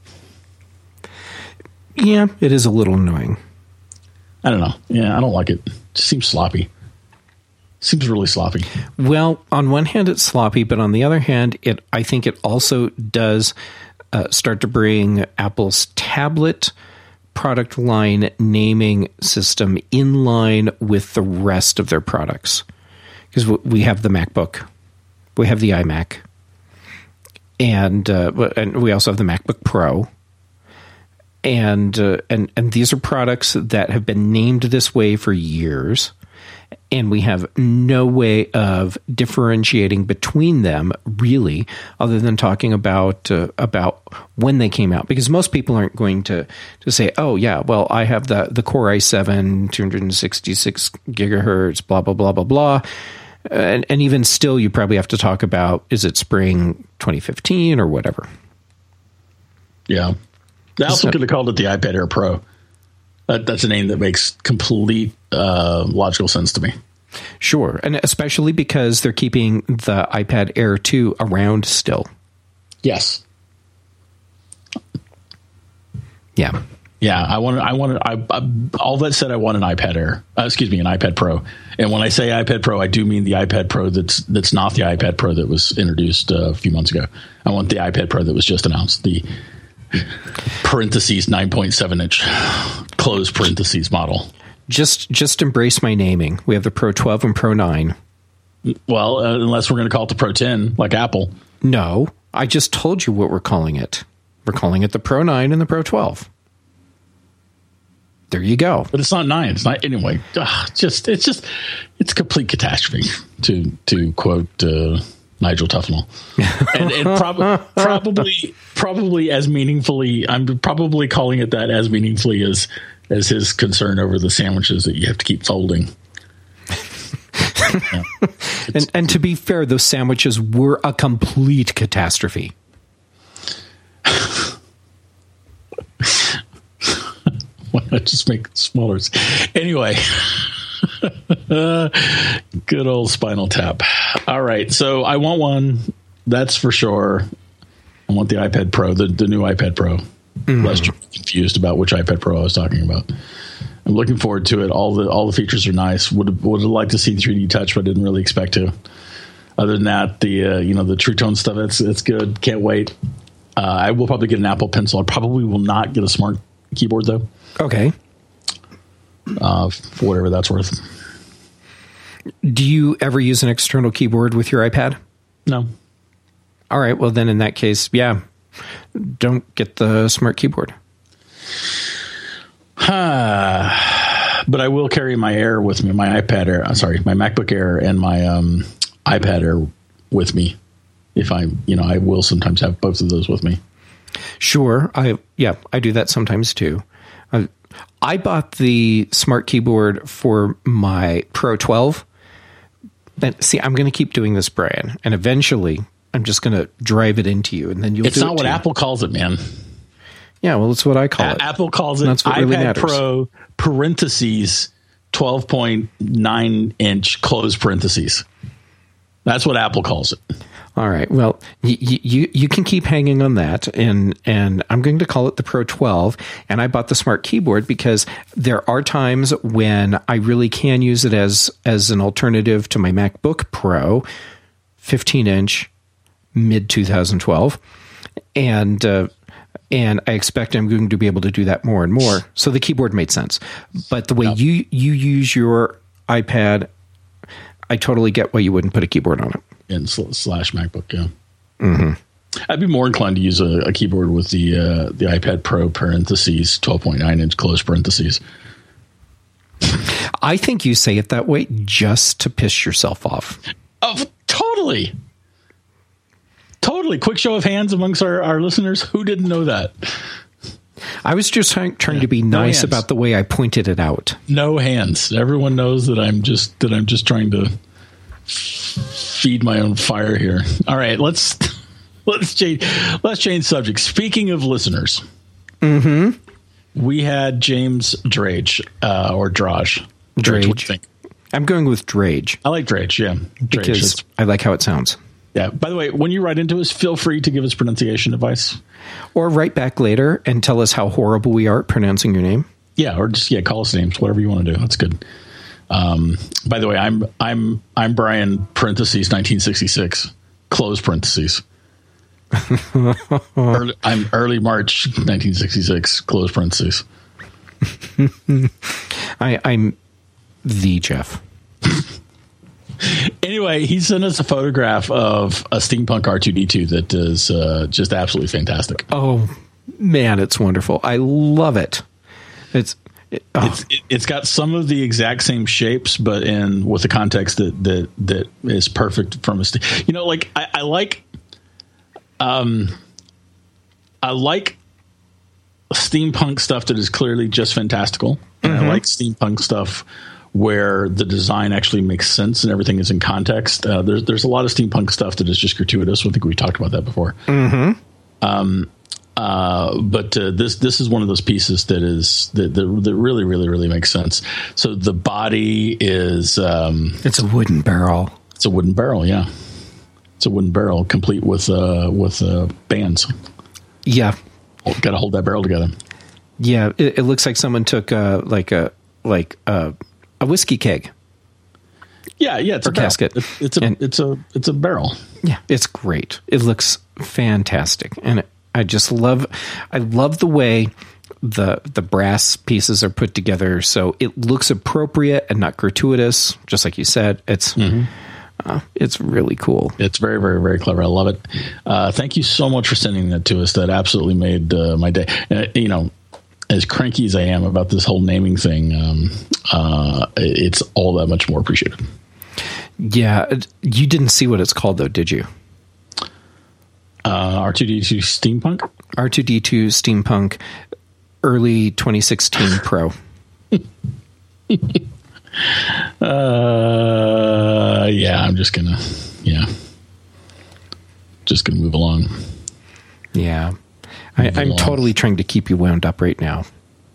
Yeah, it is a little annoying.
I don't know. Yeah, I don't like it. It just seems sloppy. Seems really sloppy.
Well, on one hand, it's sloppy, but on the other hand, I think it also does start to bring Apple's tablet product line naming system in line with the rest of their products. Because we have the MacBook, we have the iMac, and we also have the MacBook Pro. And these are products that have been named this way for years, and we have no way of differentiating between them, really, other than talking about when they came out. Because most people aren't going to say, "Oh, yeah, well, I have the Core i7, 266 gigahertz, blah blah blah blah blah." And even still, you probably have to talk about, is it spring 2015 or whatever?
Yeah. I also could have called it the iPad Air Pro. That's a name that makes complete logical sense to me.
Sure. And especially because they're keeping the iPad Air 2 around still.
Yes.
Yeah.
Yeah. I all that said, I want an iPad Air. An iPad Pro. And when I say iPad Pro, I do mean the iPad Pro that's not the iPad Pro that was introduced a few months ago. I want the iPad Pro that was just announced. The parentheses 9.7 inch close parentheses model.
Just embrace my naming. We have the Pro 12 and Pro 9.
Well, unless we're going to call it the Pro 10 like Apple.
No, I just told you what we're calling it. We're calling it the Pro 9 and the Pro 12. There you go.
But it's not 9. It's not anyway. It's complete catastrophe to quote Nigel Tufnell, and probably as meaningfully. I'm probably calling it that as meaningfully as his concern over the sandwiches that you have to keep folding. Yeah.
And to be fair, those sandwiches were a complete catastrophe.
Why not just make it smaller? Anyway. Good old Spinal Tap. All right, so I want one, that's for sure. I want the iPad Pro, the new iPad Pro. Lest you're confused about which iPad Pro I was talking about. I'm looking forward to it. All the features are nice. Would have liked to see 3D Touch, but didn't really expect to. Other than that, the True Tone stuff, it's good. Can't wait. I will probably get an Apple Pencil. I probably will not get a smart keyboard though.
Okay.
For whatever that's worth.
Do you ever use an external keyboard with your iPad?
No.
All right. Well, then in that case, yeah, don't get the smart keyboard.
But I will carry my Air with me, my iPad Air. Sorry, my MacBook Air and my iPad Air with me. If I will sometimes have both of those with me. Sure.
I do that sometimes too. I bought the smart keyboard for my Pro 12. But see, I'm going to keep doing this, Brian, and eventually I'm just going to drive it into you, and then you'll.
It's not what Apple calls it, man.
Yeah, well, it's what I call it.
Apple calls it iPad really Pro parentheses 12.9 inch close parentheses. That's what Apple calls it.
All right. Well, you can keep hanging on that, and I'm going to call it the Pro 12. And I bought the smart keyboard because there are times when I really can use it as an alternative to my MacBook Pro, 15-inch, mid 2012, and I expect I'm going to be able to do that more and more. So the keyboard made sense, but the way you use your iPad, I totally get why you wouldn't put a keyboard on it.
and slash MacBook. Yeah. Mm-hmm. I'd be more inclined to use a keyboard with the iPad Pro parentheses 12.9 inch close parentheses.
I think you say it that way just to piss yourself off.
Oh, totally. Totally. Quick show of hands amongst our listeners. Who didn't know that?
I was just trying to be nice about the way I pointed it out.
No hands. Everyone knows that I'm just trying to feed my own fire here. All right, let's change subject. Speaking of listeners, we had James Drage or Drage.
Drage.
What do you think?
I'm going with Drage.
I like Drage. Yeah, Drage.
Because I like how it sounds.
Yeah. By the way, when you write into us, feel free to give us pronunciation advice.
Or write back later and tell us how horrible we are at pronouncing your name.
Yeah, or just call us names, whatever you want to do. That's good. By the way, I'm Brian parentheses 1966 close parentheses. I'm early March 1966 close parentheses.
I'm the Jeff.
Anyway, he sent us a photograph of a steampunk R2-D2 that is just absolutely fantastic.
Oh man, it's wonderful. I love it. It's
got some of the exact same shapes, but with the context that is perfect from a I like steampunk stuff that is clearly just fantastical, and I like steampunk stuff where the design actually makes sense and everything is in context. There's a lot of steampunk stuff that is just gratuitous. I think we talked about that before. But this is one of those pieces that really, really, really makes sense. So the body is
it's a wooden barrel.
It's a wooden barrel, yeah. It's a wooden barrel complete with bands.
Yeah,
got to hold that barrel together.
Yeah, it looks like someone took a whiskey keg.
Yeah, it's
a casket.
It's a barrel.
Yeah, it's great. It looks fantastic, and I love the way the brass pieces are put together, so it looks appropriate and not gratuitous. Just like you said, it's really cool.
It's very, very, very clever. I love it. Thank you so much for sending that to us. That absolutely made my day. As cranky as I am about this whole naming thing, it's all that much more appreciated.
Yeah. You didn't see what it's called, though, did you?
R2-D2 Steampunk?
R2-D2 Steampunk early 2016 Pro.
Yeah, I'm just gonna move along.
Yeah. I'm totally trying to keep you wound up right now.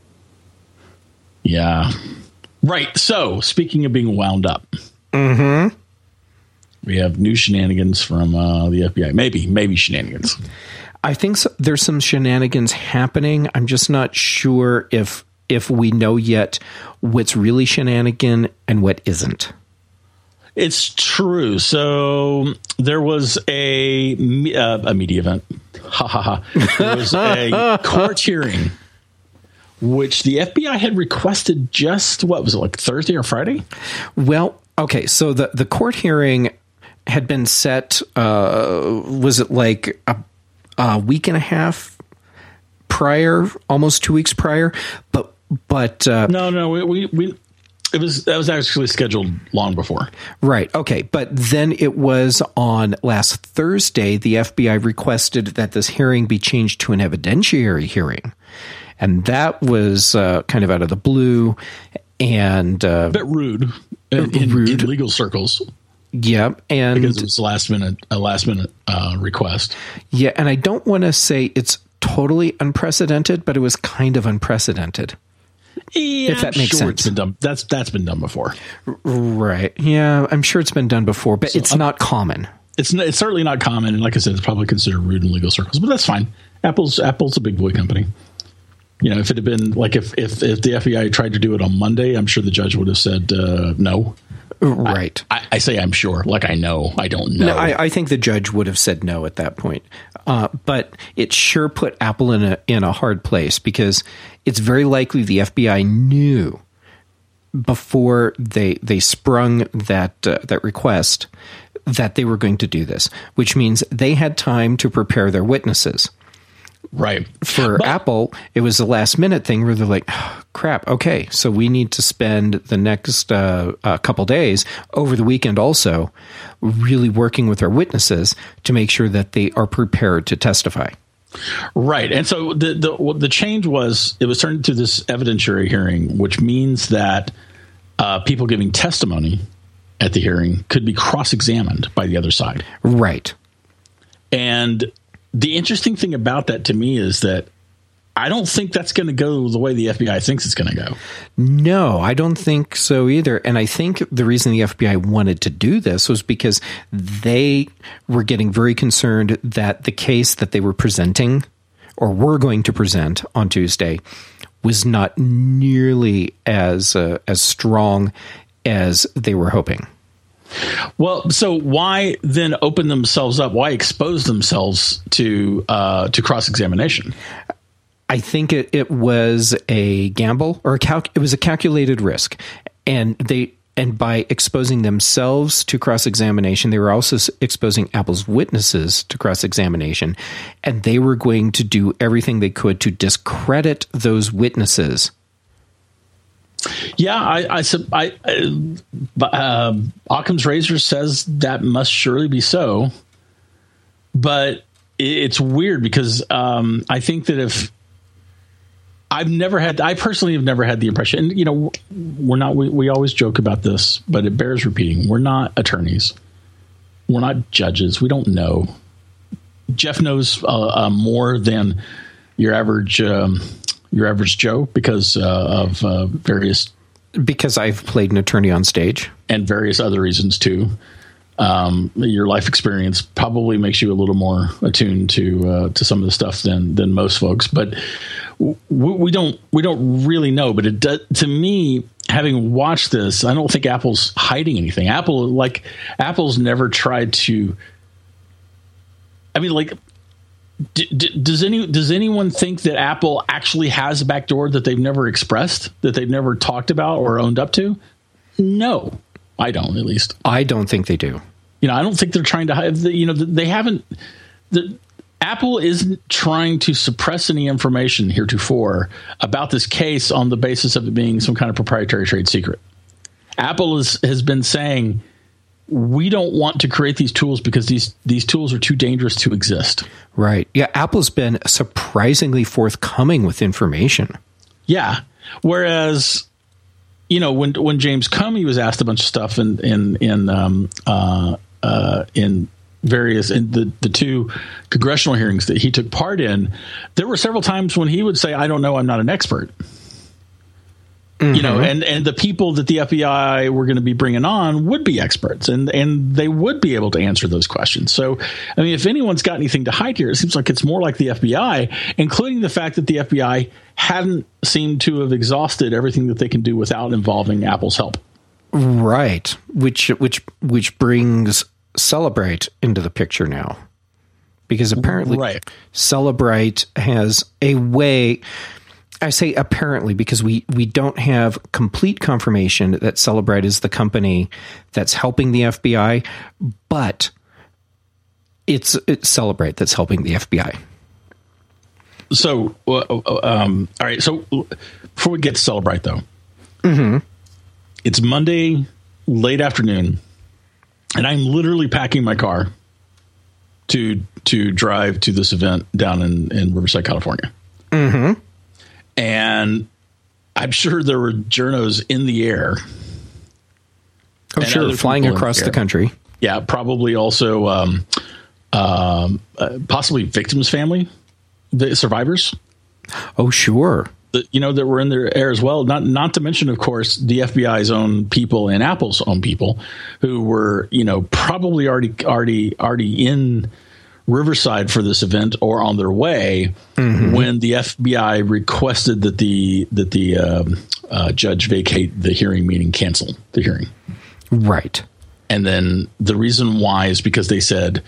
Yeah. Right. So, speaking of being wound up, we have new shenanigans from the FBI. Maybe shenanigans.
I think there's some shenanigans happening. I'm just not sure if we know yet what's really shenanigan and what isn't.
It's true. So there was a media event. There was a court hearing, which the FBI had requested just, what was it, like Thursday or Friday?
Well, okay. So the court hearing had been set, was it like a week and a half prior, almost 2 weeks prior? But
no, that was actually scheduled long before.
Right. Okay. But then it was on last Thursday, the FBI requested that this hearing be changed to an evidentiary hearing. And that was kind of out of the blue and
a bit rude in legal circles.
Yeah. And
because it was a last minute request.
Yeah. And I don't want to say it's totally unprecedented, but it was kind of unprecedented.
Yeah,
if that makes sense.
It's been done. That's been done before.
Right. Yeah, I'm sure it's been done before, but it's not common.
It's certainly not common. And like I said, it's probably considered rude in legal circles, but that's fine. Apple's a big boy company. If it had been like if the FBI tried to do it on Monday, I'm sure the judge would have said no.
Right.
I say I'm sure, like I know. I don't know.
No, I think the judge would have said no at that point. But it sure put Apple in a hard place because it's very likely the FBI knew before they sprung that request that they were going to do this, which means they had time to prepare their witnesses.
Right.
For Apple, it was a last minute thing where they're like, oh, crap, okay, so we need to spend the next couple days over the weekend also really working with our witnesses to make sure that they are prepared to testify.
Right. And so the change was it was turned into this evidentiary hearing, which means that people giving testimony at the hearing could be cross-examined by the other side.
Right.
And the interesting thing about that to me is that I don't think that's going to go the way the FBI thinks it's going to go.
No, I don't think so either. And I think the reason the FBI wanted to do this was because they were getting very concerned that the case that they were presenting or were going to present on Tuesday was not nearly as strong as they were hoping.
Well, so why then open themselves up? Why expose themselves to cross-examination?
I think it was a gamble, or it was a calculated risk, and by exposing themselves to cross-examination, they were also exposing Apple's witnesses to cross-examination, and they were going to do everything they could to discredit those witnesses.
Yeah, Occam's razor says that must surely be so, but it's weird because I think that if I personally have never had the impression, and we always joke about this, but it bears repeating. We're not attorneys. We're not judges. We don't know. Jeff knows more than your average Joe because of various. Because
I've played an attorney on stage.
And various other reasons too. Your life experience probably makes you a little more attuned to some of the stuff than most folks, but we don't really know. But it does, to me, having watched this, I don't think Apple's hiding anything. Apple's never tried to. I mean, like, does anyone think that Apple actually has a backdoor that they've never expressed, that they've never talked about or owned up to? No, I don't. At least
I don't think they do.
I don't think they're trying to hide. They haven't. Apple isn't trying to suppress any information heretofore about this case on the basis of it being some kind of proprietary trade secret. Apple has been saying, we don't want to create these tools because these tools are too dangerous to exist.
Right. Yeah. Apple's been surprisingly forthcoming with information.
Yeah. Whereas, when James Comey was asked a bunch of stuff in the two congressional hearings that he took part in, there were several times when he would say, I don't know, I'm not an expert. Mm-hmm. And the people that the FBI were going to be bringing on would be experts and they would be able to answer those questions. So, I mean, if anyone's got anything to hide here, it seems like it's more like the FBI, including the fact that the FBI hadn't seemed to have exhausted everything that they can do without involving Apple's help.
Right. Which brings Celebrite into the picture now, because apparently Celebrite has a way. I say apparently because we don't have complete confirmation that Celebrite is the company that's helping the FBI, but it's Celebrite that's helping the FBI.
So, all right. So before we get to Celebrite, though, It's Monday late afternoon, and I'm literally packing my car to drive to this event down in Riverside, California.
Mm-hmm.
And I'm sure there were journos in the air.
Oh, sure. Flying across the country.
Yeah. Probably also possibly victims' family, the survivors.
Oh, sure.
That were in the air as well. Not to mention, of course, the FBI's own people and Apple's own people who were, probably already in Riverside for this event or on their way when the FBI requested that the judge vacate the hearing, meaning cancel the hearing.
Right.
And then the reason why is because they said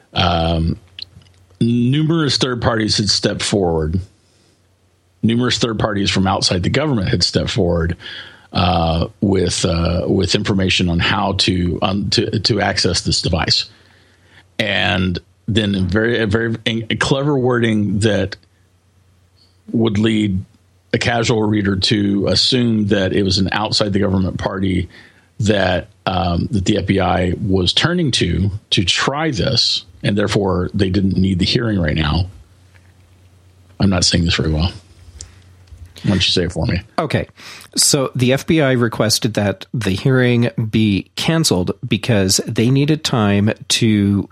numerous third parties had stepped forward. Numerous third parties from outside the government had stepped forward with information on how to access this device, and then very clever wording that would lead a casual reader to assume that it was an outside the government party that the FBI was turning to try this, and therefore they didn't need the hearing right now. I'm not saying this very well. Why don't you say it for me?
Okay. So the FBI requested that the hearing be canceled because they needed time to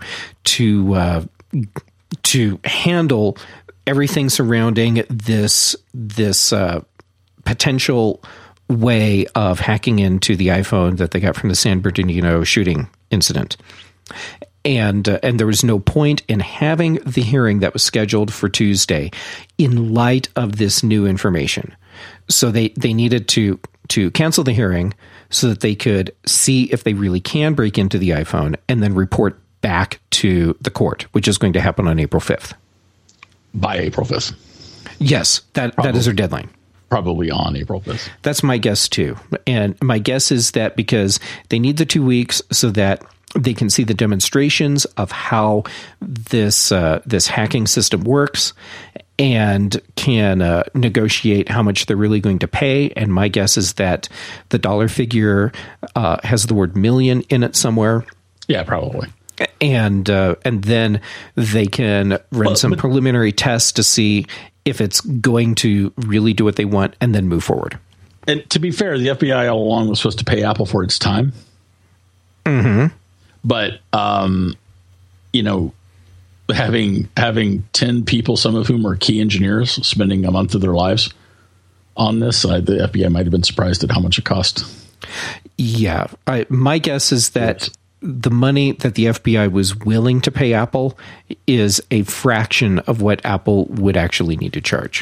handle everything surrounding this potential way of hacking into the iPhone that they got from the San Bernardino shooting incident. And there was no point in having the hearing that was scheduled for Tuesday in light of this new information. So they needed to cancel the hearing so that they could see if they really can break into the iPhone and then report back to the court, which is going to happen on April 5th.
By April 5th.
Yes, that is their deadline.
Probably on April 5th.
That's my guess too. And my guess is that because they need the 2 weeks so that they can see the demonstrations of how this hacking system works and can negotiate how much they're really going to pay. And my guess is that the dollar figure has the word million in it somewhere.
Yeah, probably.
And then they can run some preliminary tests to see if it's going to really do what they want and then move forward.
And to be fair, the FBI all along was supposed to pay Apple for its time.
Mm-hmm.
But, having 10 people, some of whom are key engineers, spending a month of their lives on this, the FBI might have been surprised at how much it cost.
Yeah. My guess is that the money that the FBI was willing to pay Apple is a fraction of what Apple would actually need to charge.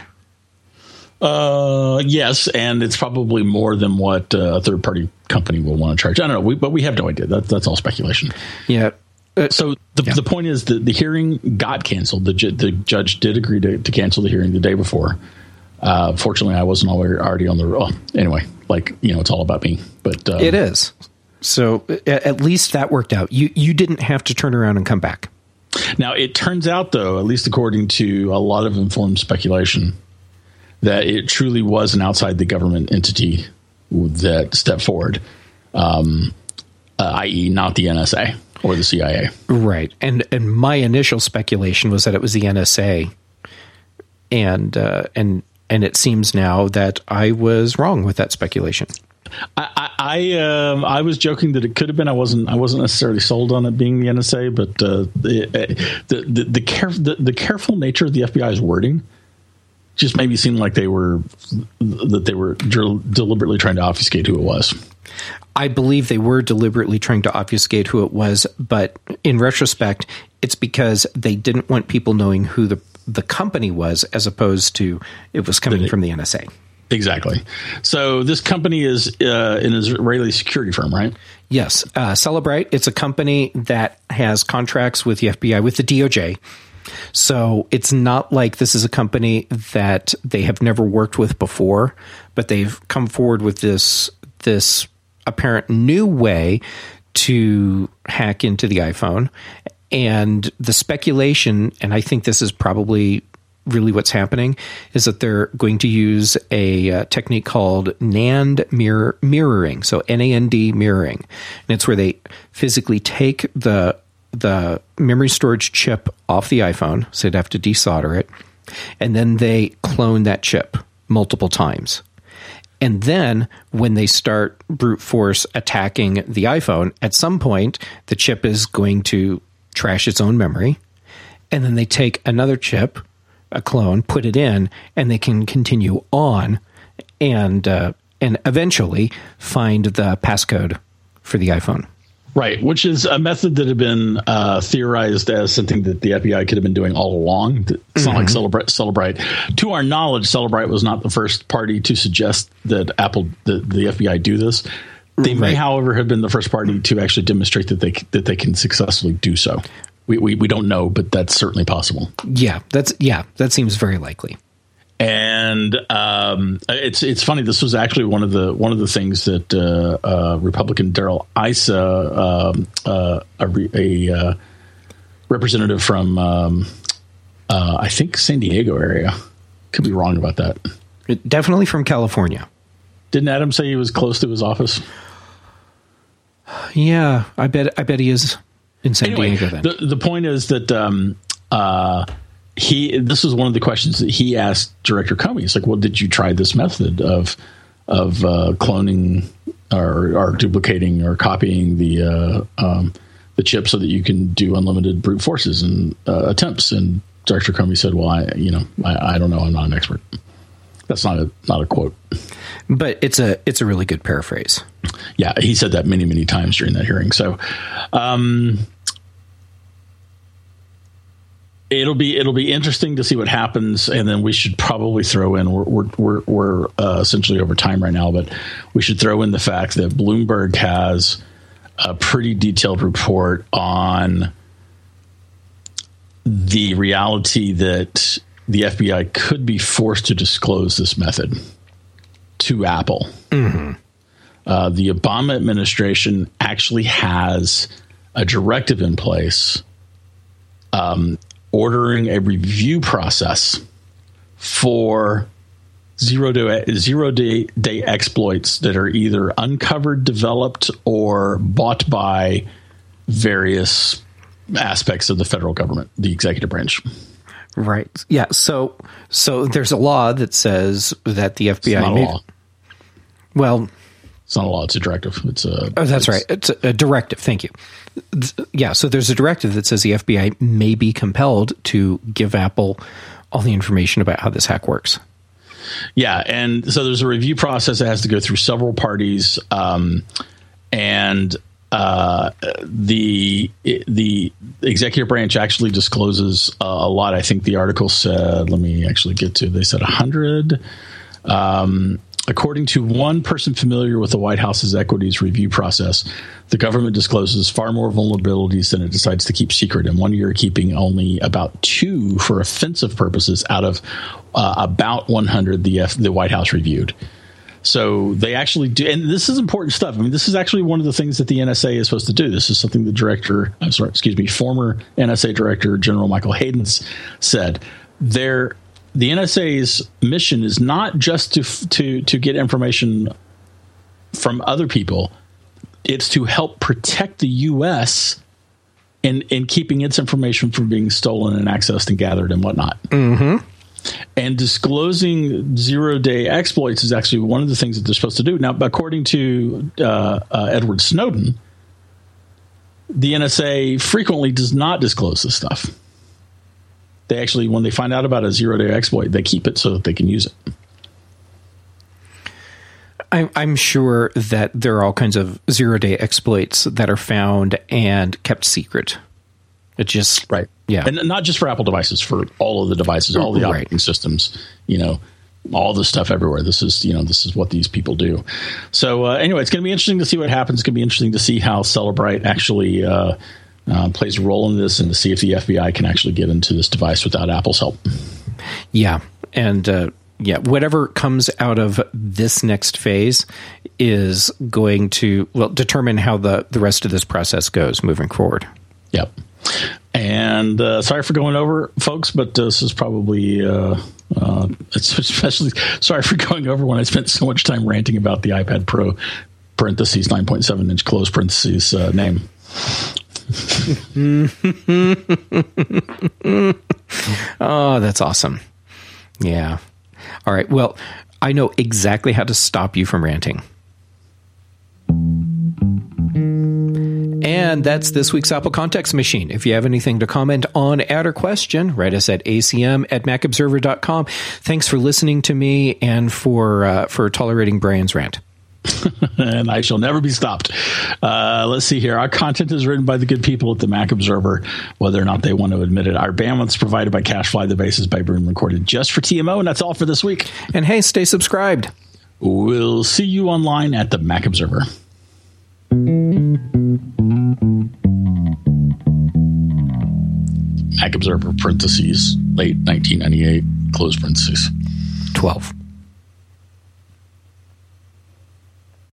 Yes, and it's probably more than what a third-party company will want to charge. I don't know, but we have no idea. That's all speculation.
Yeah.
So the point is that the hearing got canceled. The judge did agree to cancel the hearing the day before. Fortunately, I wasn't already on the anyway. It's all about me. But
it is. So at least that worked out. You didn't have to turn around and come back.
Now it turns out, though, at least according to a lot of informed speculation, that it truly was an outside the government entity that stepped forward, i.e. not the NSA or the CIA.
Right. And my initial speculation was that it was the NSA. And it seems now that I was wrong with that speculation.
I was joking that it could have been. I wasn't necessarily sold on it being the NSA, but the careful nature of the FBI's wording just made me seem like they were deliberately trying to obfuscate who it was.
I believe they were deliberately trying to obfuscate who it was, but in retrospect, it's because they didn't want people knowing who the company was, as opposed to it was coming from the NSA.
Exactly. So this company is an Israeli security firm, right?
Yes. Cellebrite. It's a company that has contracts with the FBI, with the DOJ. So it's not like this is a company that they have never worked with before, but they've come forward with this apparent new way to hack into the iPhone. And the speculation, and I think this is probably really what's happening, is that they're going to use a technique called NAND mirroring. So NAND mirroring. And it's where they physically take the memory storage chip off the iPhone, so they'd have to desolder it, and then they clone that chip multiple times. And then when they start brute force attacking the iPhone, at some point, the chip is going to trash its own memory. And then they take another chip, a clone, put it in, and they can continue on and eventually find the passcode for the iPhone.
Right, which is a method that had been theorized as something that the FBI could have been doing all along. It's not like Cellebrite. To our knowledge, Cellebrite was not the first party to suggest that the FBI do this. They may, however, have been the first party to actually demonstrate that they can successfully do so. We don't know, but that's certainly possible.
Yeah, that seems very likely.
And it's funny. This was actually one of the things that Republican Darrell Issa, a representative from I think San Diego area, could be wrong about that.
Definitely from California.
Didn't Adam say he was close to his office?
Yeah, I bet he is in San Diego then.
The point is that this was one of the questions that he asked Director Comey. It's like, well, did you try this method of cloning or duplicating or copying the chip so that you can do unlimited brute forces and attempts? And Director Comey said, well, I don't know. I'm not an expert. That's not a quote,
but it's a really good paraphrase.
Yeah, he said that many, many times during that hearing. So, it'll be interesting to see what happens, and then we should probably throw in. We're essentially over time right now, but we should throw in the fact that Bloomberg has a pretty detailed report on the reality that the FBI could be forced to disclose this method to Apple. Mm-hmm. The Obama administration actually has a directive in place ordering a review process for zero-day exploits that are either uncovered, developed, or bought by various aspects of the federal government, the executive branch.
Right. Yeah. So there's a law that says that the FBI.
It's not a law.
Well,
it's not a law. It's a directive.
That's right. It's a directive. Thank you. Yeah. So there's a directive that says the FBI may be compelled to give Apple all the information about how this hack works.
Yeah. And so there's a review process that has to go through several parties. And the executive branch actually discloses a lot. I think the article said, let me actually get to, they said 100. According to one person familiar with the White House's equities review process, the government discloses far more vulnerabilities than it decides to keep secret. In 1 year, keeping only about 2 for offensive purposes out of about 100 the White House reviewed. So they actually do, and this is important stuff. I mean, this is actually one of the things that the NSA is supposed to do. This is something the former NSA Director General Michael Hayden said. The NSA's mission is not just to get information from other people. It's to help protect the U.S. in keeping its information from being stolen and accessed and gathered and whatnot. Mm-hmm. And disclosing zero-day exploits is actually one of the things that they're supposed to do. Now, according to Edward Snowden, the NSA frequently does not disclose this stuff. They actually, when they find out about a zero-day exploit, they keep it so that they can use it.
I'm sure that there are all kinds of zero-day exploits that are found and kept secret. It just
right, yeah, and not just for Apple devices, for all of the devices, all the operating systems, all the stuff everywhere. This is what these people do. So anyway, it's going to be interesting to see what happens. It's going to be interesting to see how Cellebrite actually plays a role in this, and to see if the FBI can actually get into this device without Apple's help.
Yeah, and whatever comes out of this next phase is going to determine how the rest of this process goes moving forward.
Yep. And sorry for going over, folks, but this is probably it's especially sorry for going over when I spent so much time ranting about the iPad Pro parentheses 9.7 inch close parentheses name.
Oh, that's awesome. Yeah. All right. Well, I know exactly how to stop you from ranting. And that's this week's Apple Context Machine. If you have anything to comment on, add, or question, write us at acm@macobserver.com. Thanks for listening to me and for tolerating Brian's rant.
And I shall never be stopped. Let's see here. Our content is written by the good people at the Mac Observer, whether or not they want to admit it. Our bandwidth is provided by CacheFly. The bass is by being recorded just for TMO, and that's all for this week.
And hey, stay subscribed.
We'll see you online at the Mac Observer. Mac Observer, parentheses, late 1998, close parentheses.
12.